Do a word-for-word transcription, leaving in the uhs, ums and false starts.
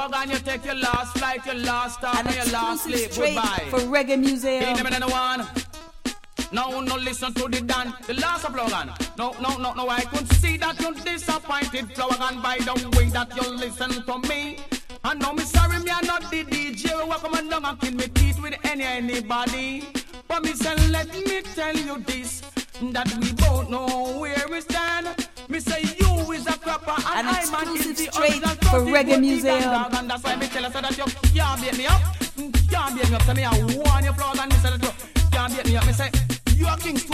Logan, you take your last flight, your last stop, and your last sleep. Goodbye. For Reggae Museum. Ain't never one. No, no, listen to the Dan, the last of Logan. No, no, no, no, I could see that you're disappointed, Logan, by the way that you listen to me. And no, me sorry, me I'm not the D J. We come and down and kill me teeth with any anybody. But me say, let me tell you this, that we both know where we stand. Me say you is a crapper and an I'm an exclusive easy straight for Reggae Museum. And that's why me tell you so that you can't beat me up. Can't beat me up. So me I warn you, Flog, and me say that you can't beat me up. Me say you are King.